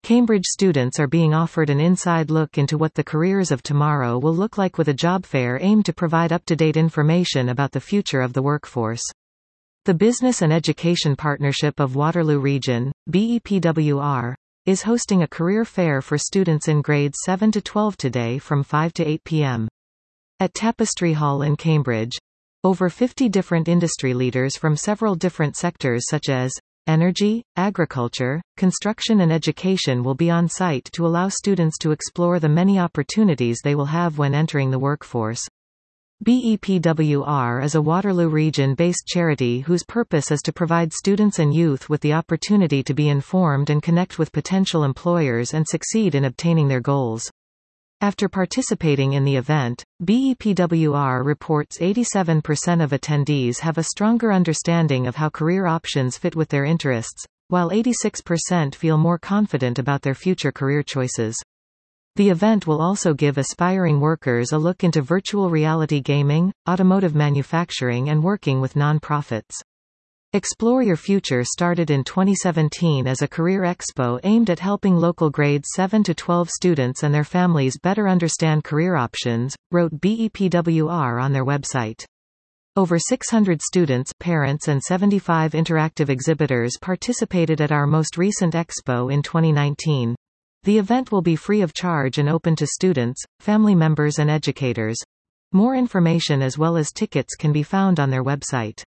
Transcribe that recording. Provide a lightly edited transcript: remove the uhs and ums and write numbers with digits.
Cambridge students are being offered an inside look into what the careers of tomorrow will look like with a job fair aimed to provide up-to-date information about the future of the workforce. The Business and Education Partnership of Waterloo Region, BEPWR, is hosting a career fair for students in grades 7 to 12 today from 5 to 8 p.m. at Tapestry Hall in Cambridge. Over 50 different industry leaders from several different sectors such as energy, agriculture, construction and education will be on site to allow students to explore the many opportunities they will have when entering the workforce. BEPWR is a Waterloo region-based charity whose purpose is to provide students and youth with the opportunity to be informed and connect with potential employers and succeed in obtaining their goals. After participating in the event, BEPWR reports 87% of attendees have a stronger understanding of how career options fit with their interests, while 86% feel more confident about their future career choices. The event will also give aspiring workers a look into virtual reality gaming, automotive manufacturing and working with non-profits. Explore Your Future started in 2017 as a career expo aimed at helping local grades 7 to 12 students and their families better understand career options, wrote BEPWR on their website. Over 600 students, parents and 75 interactive exhibitors participated at our most recent expo in 2019. The event will be free of charge and open to students, family members and educators. More information as well as tickets can be found on their website.